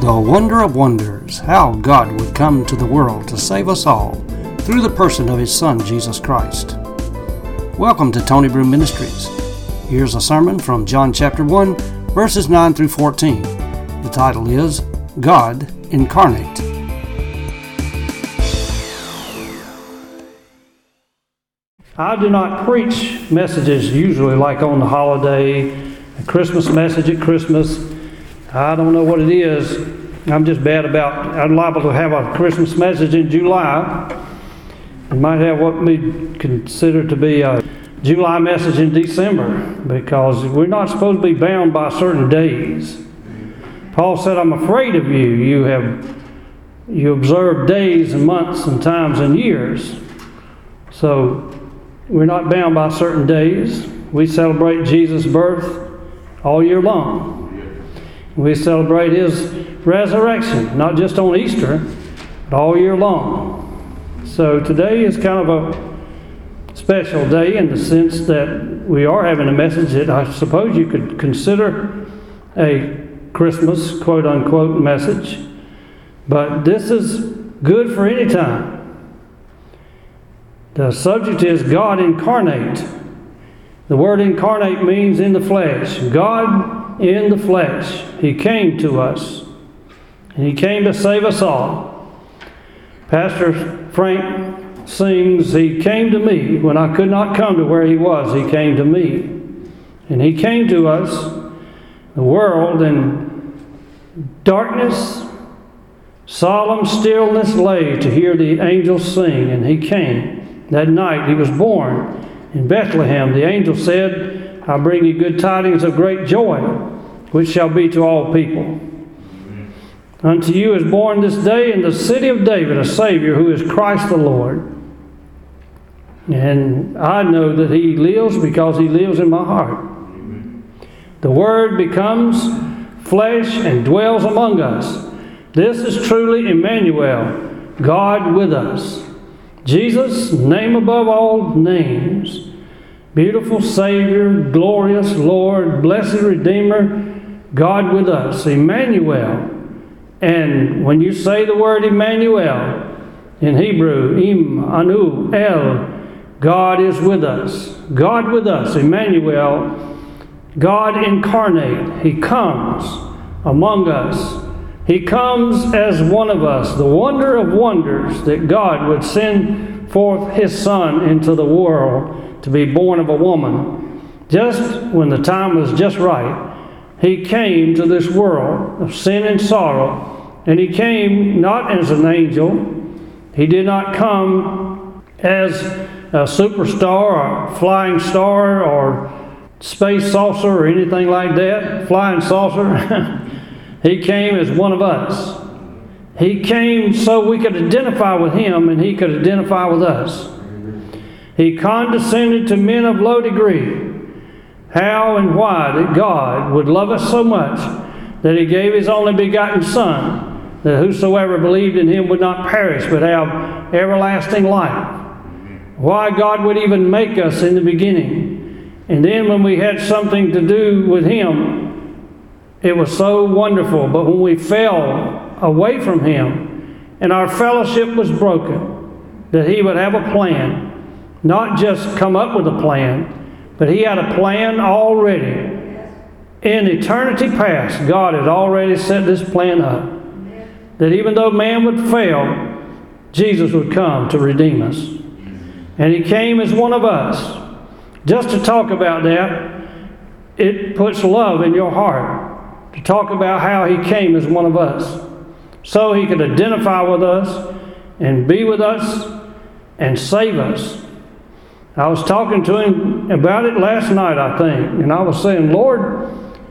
The wonder of wonders, how God would come to the world to save us all through the person of His Son, Jesus Christ. Welcome to Tony Broom Ministries. Here's a sermon from John chapter 1, verses 9 through 14. The title is God Incarnate. I do not preach messages usually like on the holiday, a Christmas message at Christmas. I don't know what it is. I'm just bad about, I'm liable to have a Christmas message in July. I might have what we consider to be a July message in December, because we're not supposed to be bound by certain days. Paul said, I'm afraid of you. You observe days and months and times and years. So we're not bound by certain days. We celebrate Jesus' birth all year long. We celebrate His resurrection, not just on Easter, but all year long. So today is kind of a special day in the sense that we are having a message that I suppose you could consider a Christmas, quote-unquote, message. But this is good for any time. The subject is God Incarnate. The word incarnate means in the flesh. God in the flesh. He came to us. And He came to save us all. Pastor Frank sings, He came to me when I could not come to where He was. He came to me. And He came to us, the world in darkness, solemn stillness lay to hear the angels sing. And He came. That night He was born in Bethlehem. The angel said, I bring you good tidings of great joy, which shall be to all people. Amen. Unto you is born this day in the city of David a Savior, who is Christ the Lord. And I know that He lives because He lives in my heart. Amen. The Word becomes flesh and dwells among us. This is truly Emmanuel, God with us. Jesus, name above all names. Beautiful Savior, glorious Lord, blessed Redeemer, God with us, Emmanuel. And when you say the word Emmanuel, in Hebrew, Im, Anu, El, God is with us. God with us, Emmanuel, God incarnate. He comes among us. He comes as one of us. The wonder of wonders that God would send forth His Son into the world to be born of a woman. Just when the time was just right, He came to this world of sin and sorrow. And He came not as an angel. He did not come as a superstar or flying star or space saucer or anything like that, flying saucer. He came as one of us. He came so we could identify with Him and He could identify with us. He condescended to men of low degree. How and why that God would love us so much that He gave His only begotten Son, that whosoever believed in Him would not perish but have everlasting life. Why God would even make us in the beginning. And then when we had something to do with Him, it was so wonderful. But when we fell away from Him and our fellowship was broken, that He would have a plan. Not just come up with a plan, but He had a plan already. In eternity past, God had already set this plan up. That even though man would fail, Jesus would come to redeem us. And He came as one of us. Just to talk about that, it puts love in your heart. To talk about how He came as one of us. So He could identify with us and be with us and save us. I was talking to Him about it last night, I think, and I was saying, Lord,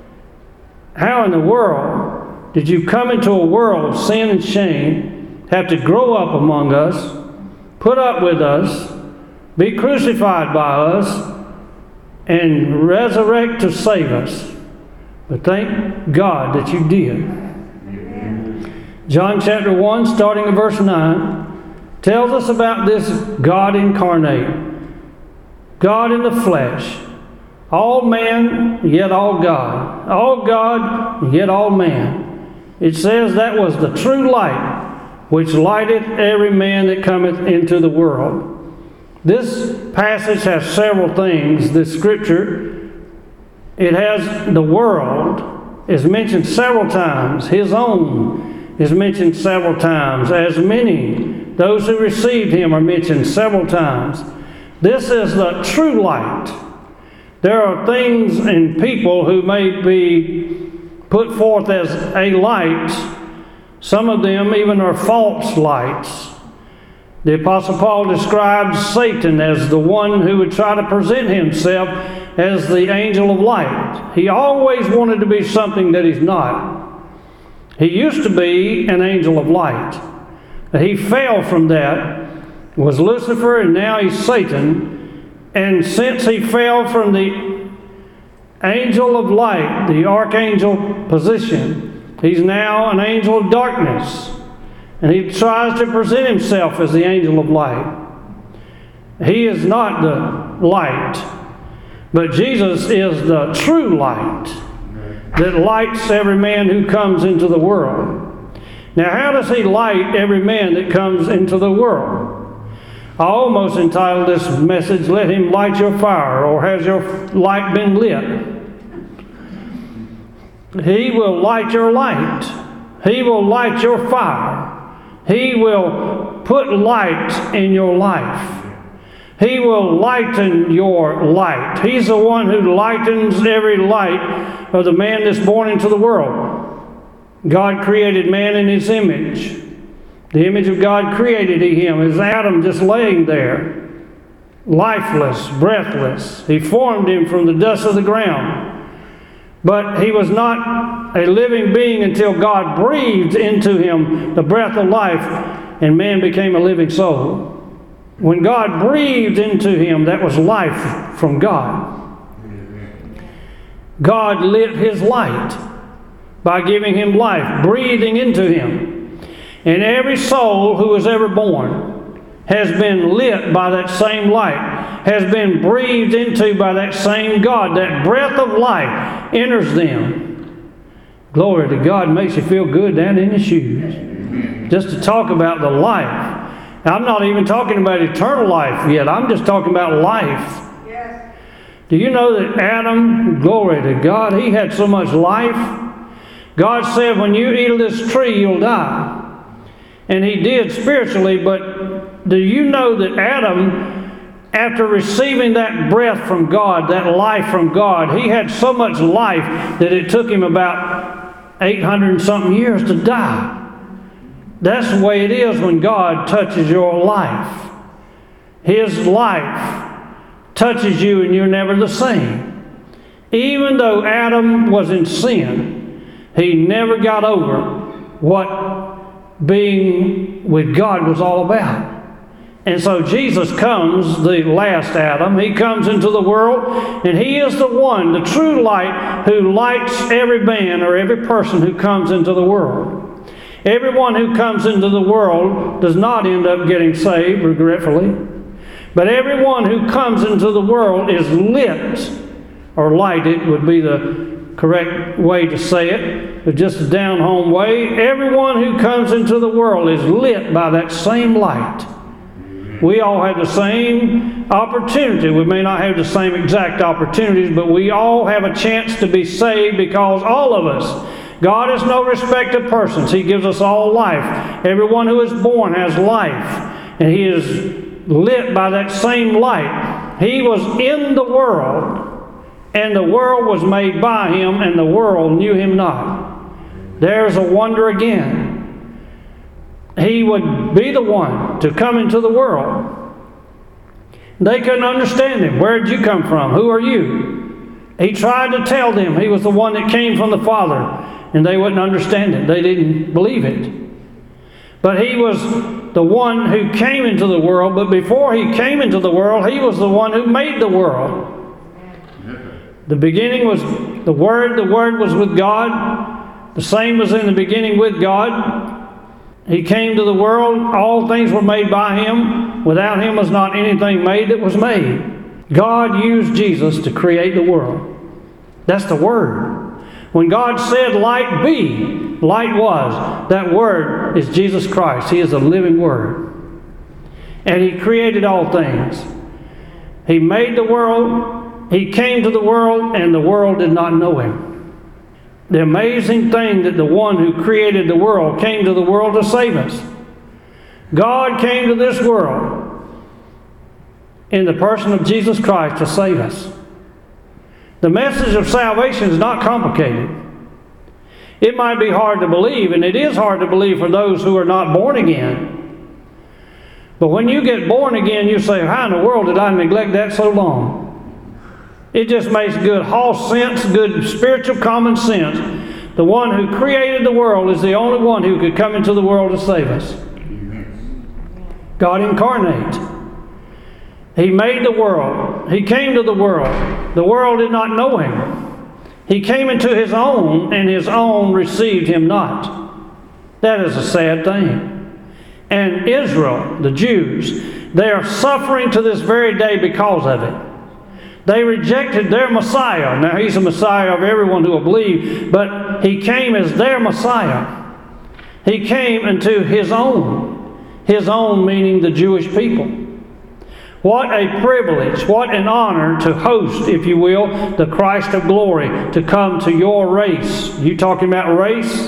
how in the world did You come into a world of sin and shame, have to grow up among us, put up with us, be crucified by us, and resurrect to save us? But thank God that You did. Amen. John chapter 1, starting in verse 9, tells us about this God incarnate. God in the flesh. All man, yet all God. All God, yet all man. It says that was the true light, which lighteth every man that cometh into the world. This passage has several things. This scripture, it has the world is mentioned several times. His own is mentioned several times. As many, those who received him, are mentioned several times. This is the true light. There are things in people who may be put forth as a light. Some of them even are false lights. The Apostle Paul describes Satan as the one who would try to present himself as the angel of light. He always wanted to be something that he's not. He used to be an angel of light. He fell from that, was Lucifer, and now he's Satan. And since he fell from the angel of light, the archangel position, he's now an angel of darkness. And he tries to present himself as the angel of light. He is not the light, but Jesus is the true light that lights every man who comes into the world. Now, how does he light every man that comes into the world? I almost entitled this message, "Let Him Light Your Fire," or "Has Your Light Been Lit?" He will light your light. He will light your fire. He will put light in your life. He will lighten your light. He's the one who lightens every light of the man that's born into the world. God created man in His image. The image of God created him. Is Adam just laying there, lifeless, breathless. He formed him from the dust of the ground. But he was not a living being until God breathed into him the breath of life, and man became a living soul. When God breathed into him, that was life from God. God lit his light by giving him life, breathing into him. And every soul who was ever born has been lit by that same light, has been breathed into by that same God. That breath of life enters them. Glory to God. Makes you feel good down in your shoes. Just to talk about the life. Now, I'm not even talking about eternal life yet. I'm just talking about life. Yes. Do you know that Adam, glory to God, he had so much life? God said, when you eat of this tree, you'll die. And he did spiritually, but do you know that Adam, after receiving that breath from God, that life from God, he had so much life that it took him about 800 and something years to die. That's the way it is when God touches your life. His life touches you and you're never the same. Even though Adam was in sin, he never got over what being with God was all about. And so Jesus comes, the last Adam. He comes into the world, and he is the one, the true light, who lights every man or every person who comes into the world. Everyone who comes into the world does not end up getting saved, regretfully. But everyone who comes into the world is lit, or lighted would be the correct way to say it, but just a down-home way. Everyone who comes into the world is lit by that same light. We all have the same opportunity. We may not have the same exact opportunities, but we all have a chance to be saved because all of us, God is no respect of persons. He gives us all life. Everyone who is born has life, and he is lit by that same light. He was in the world, and the world was made by him, and the world knew him not. There's a wonder again. He would be the one to come into the world. They couldn't understand him. Where did you come from? Who are you? He tried to tell them he was the one that came from the Father, and they wouldn't understand it. They didn't believe it. But he was the one who came into the world, but before he came into the world, he was the one who made the world. The beginning was the Word was with God. The same was in the beginning with God. He came to the world. All things were made by him. Without him was not anything made that was made. God used Jesus to create the world. That's the Word. When God said, "Light be," light was. That Word is Jesus Christ. He is the living Word. And He created all things. He made the world. He came to the world, and the world did not know Him. The amazing thing that the one who created the world came to the world to save us. God came to this world in the person of Jesus Christ to save us. The message of salvation is not complicated. It might be hard to believe, and it is hard to believe for those who are not born again. But when you get born again, you say, "How in the world did I neglect that so long?" It just makes good hall sense, good spiritual common sense. The one who created the world is the only one who could come into the world to save us. God incarnate. He made the world. He came to the world. The world did not know Him. He came into His own, and His own received Him not. That is a sad thing. And Israel, the Jews, they are suffering to this very day because of it. They rejected their Messiah. Now, He's the Messiah of everyone who will believe, but He came as their Messiah. He came into His own. His own meaning the Jewish people. What a privilege, what an honor to host, if you will, the Christ of glory, to come to your race. You talking about race?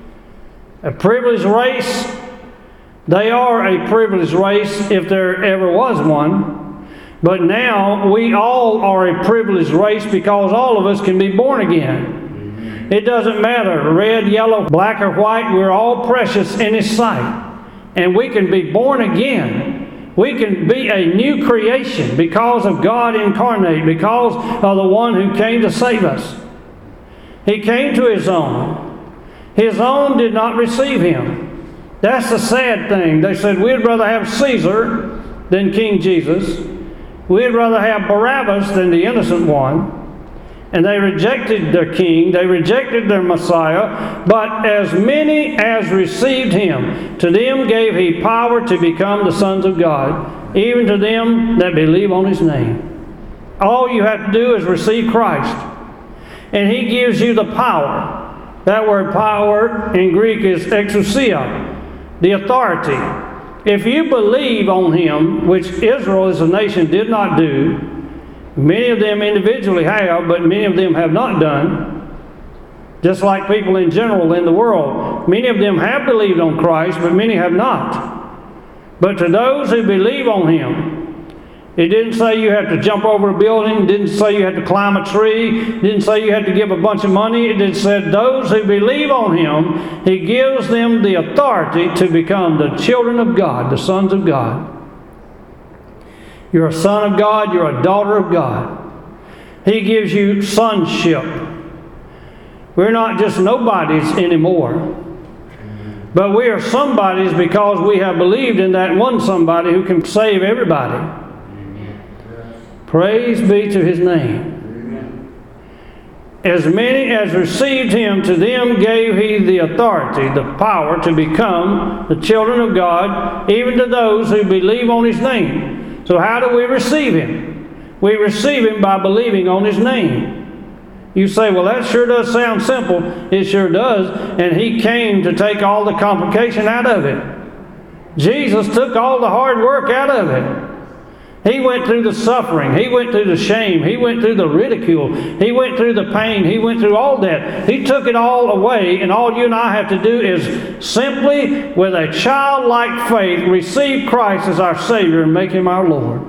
A privileged race? They are a privileged race if there ever was one. But now we all are a privileged race because all of us can be born again. It doesn't matter, red, yellow, black, or white, we're all precious in His sight. And we can be born again. We can be a new creation because of God incarnate, because of the one who came to save us. He came to His own. His own did not receive Him. That's the sad thing. They said, "We'd rather have Caesar than King Jesus. We'd rather have Barabbas than the innocent one." And they rejected their king, they rejected their Messiah. But as many as received Him, to them gave He power to become the sons of God, even to them that believe on His name. All you have to do is receive Christ, and He gives you the power. That word power in Greek is exousia, the authority. If you believe on Him, which Israel as a nation did not do, many of them individually have, but many of them have not done. Just like people in general in the world. Many of them have believed on Christ, but many have not. But to those who believe on Him, it didn't say you had to jump over a building. It didn't say you had to climb a tree. It didn't say you had to give a bunch of money. It just said those who believe on Him, He gives them the authority to become the children of God, the sons of God. You're a son of God. You're a daughter of God. He gives you sonship. We're not just nobodies anymore. But we are somebodies because we have believed in that one somebody who can save everybody. Praise be to His name. As many as received Him, to them gave He the authority, the power to become the children of God, even to those who believe on His name. So how do we receive Him? We receive Him by believing on His name. You say, "Well, that sure does sound simple." It sure does. And He came to take all the complication out of it. Jesus took all the hard work out of it. He went through the suffering. He went through the shame. He went through the ridicule. He went through the pain. He went through all that. He took it all away, and all you and I have to do is simply, with a childlike faith, receive Christ as our Savior and make Him our Lord.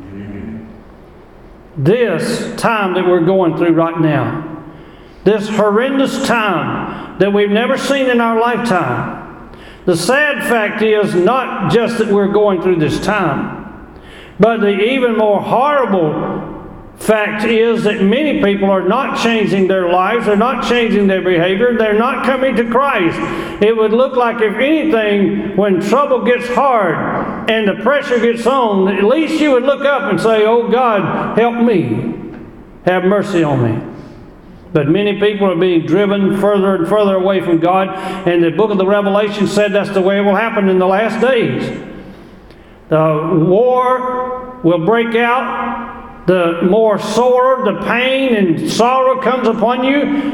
This time that we're going through right now, this horrendous time that we've never seen in our lifetime, the sad fact is not just that we're going through this time, but the even more horrible fact is that many people are not changing their lives, they're not changing their behavior, they're not coming to Christ. It would look like, if anything, when trouble gets hard and the pressure gets on, at least you would look up and say, "Oh God, help me. Have mercy on me." But many people are being driven further and further away from God, and the book of the Revelation said that's the way it will happen in the last days. The war will break out. The more sore the pain and sorrow comes upon you,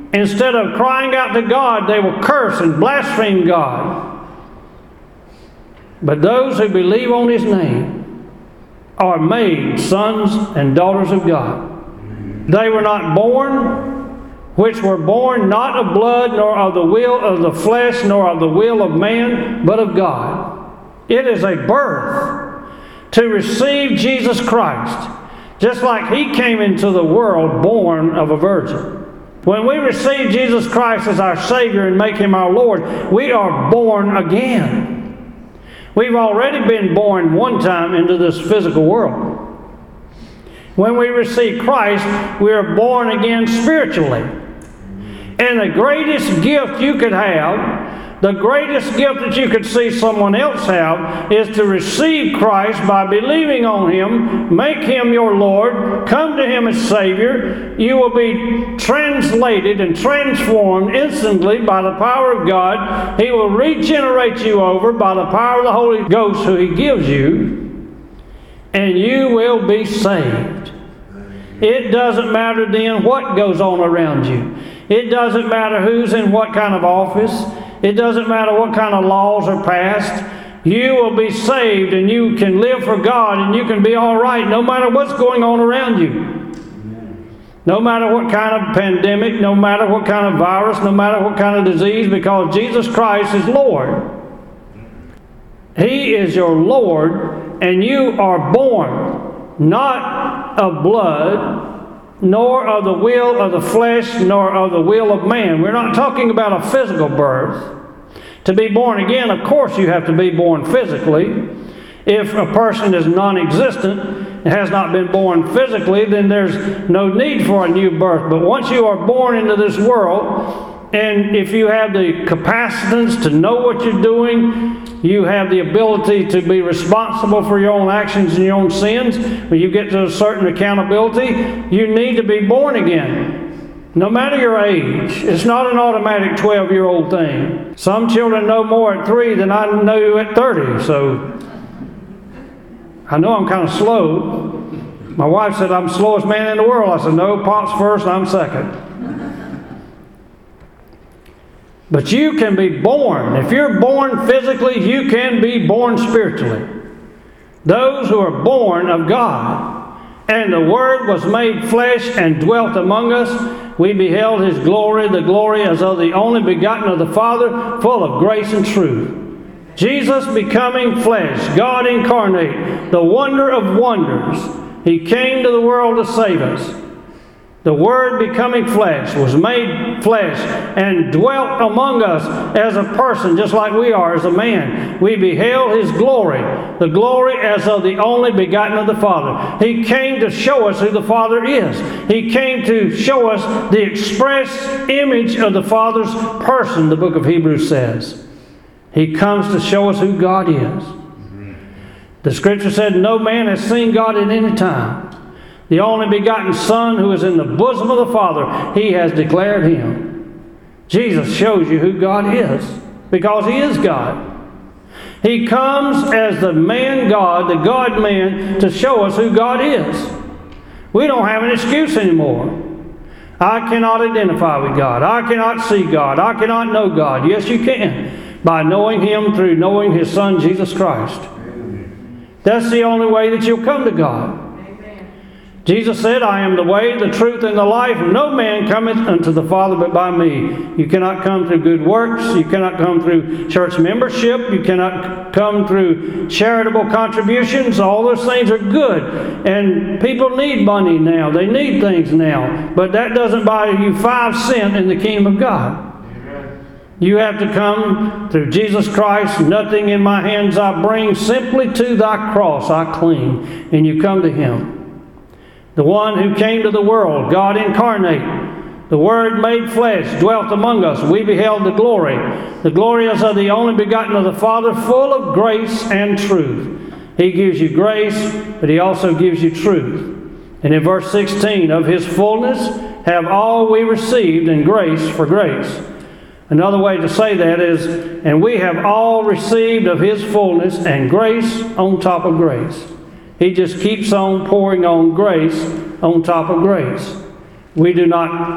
Instead of crying out to God, they will curse and blaspheme God. But those who believe on His name are made sons and daughters of God. They were not born, which were born not of blood, nor of the will of the flesh, nor of the will of man, but of God. It is a birth to receive Jesus Christ, just like He came into the world born of a virgin. When we receive Jesus Christ as our Savior and make Him our Lord, we are born again. We've already been born one time into this physical world. When we receive Christ, we are born again spiritually. And the greatest gift you could have, the greatest gift that you could see someone else have, is to receive Christ by believing on Him, make Him your Lord, come to Him as Savior. You will be translated and transformed instantly by the power of God. He will regenerate you over by the power of the Holy Ghost who He gives you, and you will be saved. It doesn't matter then what goes on around you. It doesn't matter who's in what kind of office. It doesn't matter what kind of laws are passed. You will be saved and you can live for God and you can be all right no matter what's going on around you. No matter what kind of pandemic, no matter what kind of virus, no matter what kind of disease, because Jesus Christ is Lord. He is your Lord, and you are born not of blood, nor of the will of the flesh, nor of the will of man. We're not talking about a physical birth. To be born again, of course you have to be born physically. If a person is non-existent and has not been born physically, then there's no need for a new birth. But once you are born into this world, and if you have the capacitance to know what you're doing, you have the ability to be responsible for your own actions and your own sins. When you get to a certain accountability, you need to be born again. No matter your age. It's not an automatic 12-year-old thing. Some children know more at 3 than I knew at 30, so I know I'm kind of slow. My wife said I'm the slowest man in the world. I said, no, Pop's first, I'm second. But you can be born. If you're born physically, you can be born spiritually. Those who are born of God. And the Word was made flesh and dwelt among us. We beheld His glory, the glory as of the only begotten of the Father, full of grace and truth. Jesus becoming flesh, God incarnate, the wonder of wonders. He came to the world to save us. The Word becoming flesh was made flesh and dwelt among us as a person, just like we are as a man. We beheld His glory, the glory as of the only begotten of the Father. He came to show us who the Father is. He came to show us the express image of the Father's person, the book of Hebrews says. He comes to show us who God is. The Scripture said, no man has seen God at any time. The only begotten Son who is in the bosom of the Father, He has declared Him. Jesus shows you who God is, because He is God. He comes as the man God, the God-man, to show us who God is. We don't have an excuse anymore. I cannot identify with God. I cannot see God. I cannot know God. Yes, you can, by knowing Him through knowing His Son, Jesus Christ. That's the only way that you'll come to God. Jesus said, I am the way, the truth, and the life. No man cometh unto the Father but by me. You cannot come through good works. You cannot come through church membership. You cannot come through charitable contributions. All those things are good. And people need money now. They need things now. But that doesn't buy you 5 cents in the kingdom of God. You have to come through Jesus Christ. Nothing in my hands I bring. Simply to thy cross I cling. And you come to Him. The one who came to the world, God incarnate, the Word made flesh, dwelt among us. We beheld the glory. The glory is of the only begotten of the Father, full of grace and truth. He gives you grace, but He also gives you truth. And in verse 16, of His fullness have all we received in grace for grace. Another way to say that is, and we have all received of His fullness and grace on top of grace. He just keeps on pouring on grace on top of grace. We do not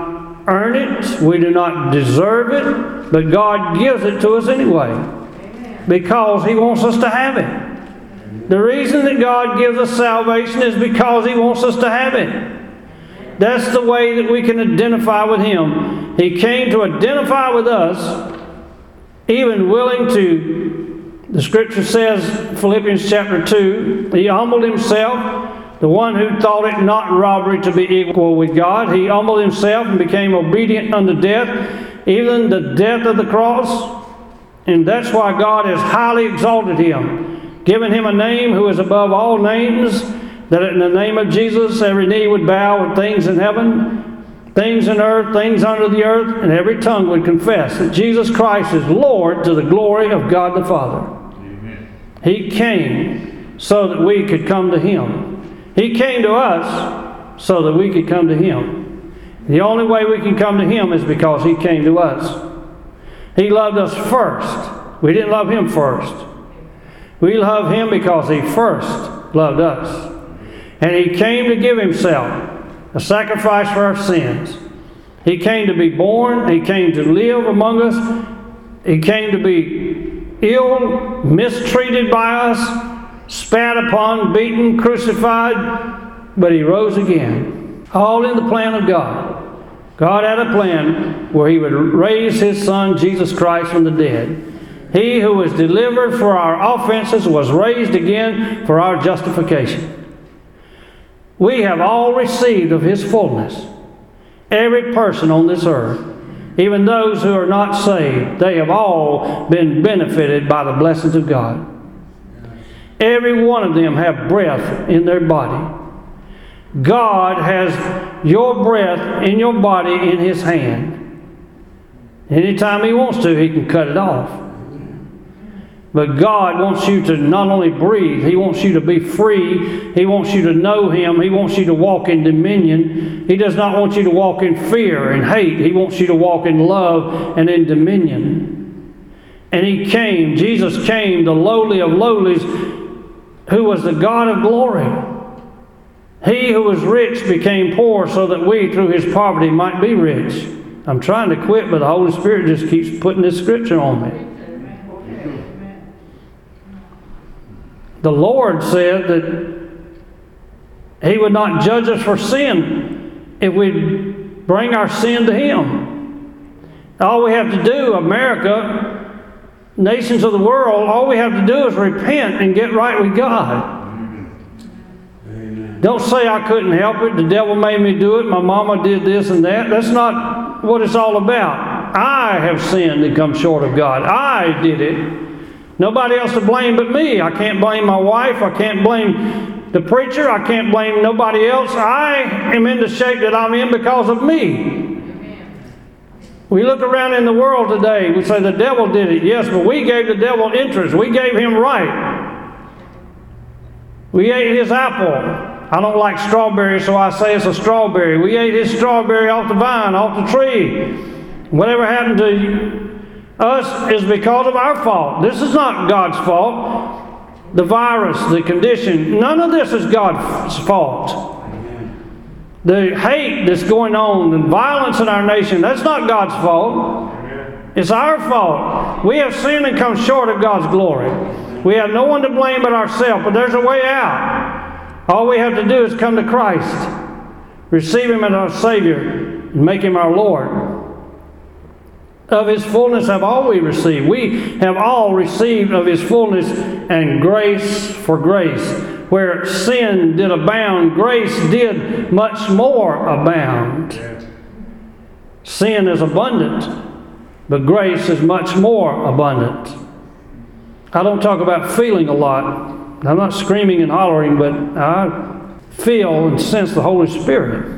earn it. We do not deserve it. But God gives it to us anyway. Because He wants us to have it. The reason that God gives us salvation is because He wants us to have it. That's the way that we can identify with Him. He came to identify with us, even willing to, the Scripture says, Philippians chapter 2, He humbled Himself, the one who thought it not robbery to be equal with God. He humbled Himself and became obedient unto death, even the death of the cross. And that's why God has highly exalted Him, given Him a name who is above all names, that in the name of Jesus every knee would bow, with things in heaven, things in earth, things under the earth, and every tongue would confess that Jesus Christ is Lord, to the glory of God the Father. Amen. He came so that we could come to Him. He came to us so that we could come to Him. The only way we can come to Him is because He came to us. He loved us first. We didn't love Him first. We love Him because He first loved us. And He came to give Himself a sacrifice for our sins. He came to be born. He came to live among us. He came to be ill, mistreated by us, spat upon, beaten, crucified, but He rose again. All in the plan of God. God had a plan where He would raise His Son, Jesus Christ, from the dead. He who was delivered for our offenses was raised again for our justification. We have all received of His fullness. Every person on this earth, even those who are not saved, they have all been benefited by the blessings of God. Every one of them have breath in their body. God has your breath in your body in His hand. Anytime He wants to, He can cut it off. But God wants you to not only breathe, He wants you to be free. He wants you to know Him. He wants you to walk in dominion. He does not want you to walk in fear and hate. He wants you to walk in love and in dominion. And He came, Jesus came, the lowly of lowlies, who was the God of glory. He who was rich became poor so that we, through His poverty, might be rich. I'm trying to quit, but the Holy Spirit just keeps putting this scripture on me. The Lord said that He would not judge us for sin if we bring our sin to Him. All we have to do, America, nations of the world, all we have to do is repent and get right with God. Amen. Don't say I couldn't help it, the devil made me do it, my mama did this and that. That's not what it's all about. I have sinned and come short of God. I did it. Nobody else to blame but me. I can't blame my wife. I can't blame the preacher. I can't blame nobody else. I am in the shape that I'm in because of me. Amen. We look around in the world today. We say the devil did it. Yes, but we gave the devil interest. We gave him right. We ate his apple. I don't like strawberries, so I say it's a strawberry. We ate his strawberry off the vine, off the tree. Whatever happened to us is because of our fault. This is not God's fault. The virus, the condition, none of this is God's fault. The hate that's going on and violence in our nation, that's not God's fault. It's our fault. We have sinned and come short of God's glory. We have no one to blame but ourselves, but there's a way out. All we have to do is come to Christ, receive Him as our Savior, and make Him our Lord. Of His fullness have all we received. We have all received of His fullness, and grace for grace. Where sin did abound, grace did much more abound. Sin is abundant, but grace is much more abundant. I don't talk about feeling a lot. I'm not screaming and hollering, but I feel and sense the Holy Spirit.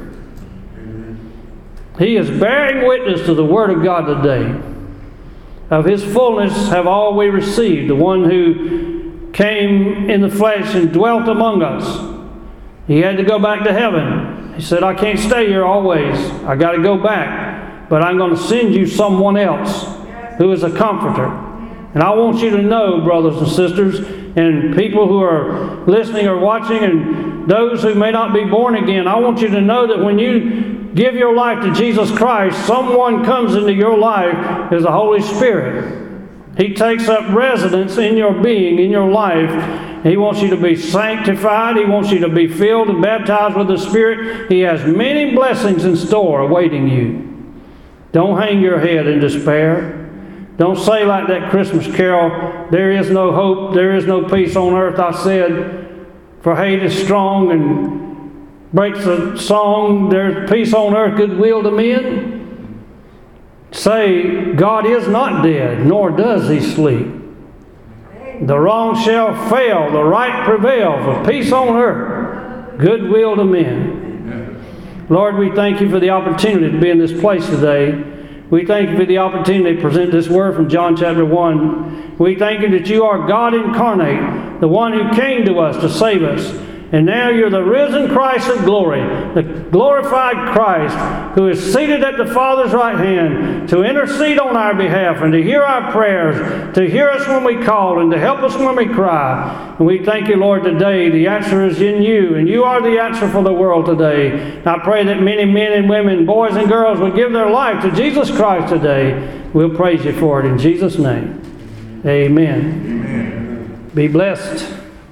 He is bearing witness to the Word of God today. Of His fullness have all we received. The one who came in the flesh and dwelt among us. He had to go back to heaven. He said, I can't stay here always. I got to go back. But I'm going to send you someone else who is a comforter. And I want you to know, brothers and sisters, and people who are listening or watching, and those who may not be born again, I want you to know that when you give your life to Jesus Christ, someone comes into your life as the Holy Spirit. He takes up residence in your being, in your life. He wants you to be sanctified. He wants you to be filled and baptized with the Spirit. He has many blessings in store awaiting you. Don't hang your head in despair. Don't say like that Christmas carol, there is no hope, there is no peace on earth, I said, for hate is strong and breaks the song, there's peace on earth, goodwill to men. Say, God is not dead, nor does He sleep. The wrong shall fail, the right prevail, for peace on earth, goodwill to men. Lord, we thank You for the opportunity to be in this place today. We thank You for the opportunity to present this word from John chapter 1. We thank You that You are God incarnate, the one who came to us to save us. And now You're the risen Christ of glory, the glorified Christ who is seated at the Father's right hand to intercede on our behalf and to hear our prayers, to hear us when we call and to help us when we cry. And we thank You, Lord, today. The answer is in You, and You are the answer for the world today. I pray that many men and women, boys and girls would give their life to Jesus Christ today. We'll praise You for it in Jesus' name. Amen. Amen. Be blessed.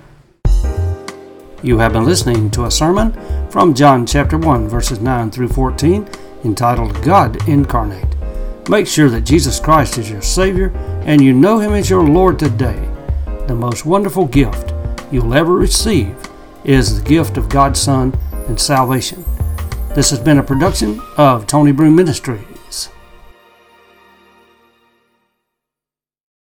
You have been listening to a sermon from John chapter 1, verses 9 through 14, entitled God Incarnate. Make sure that Jesus Christ is your Savior and you know Him as your Lord today. The most wonderful gift you'll ever receive is the gift of God's Son and salvation. This has been a production of Tony Broom Ministries.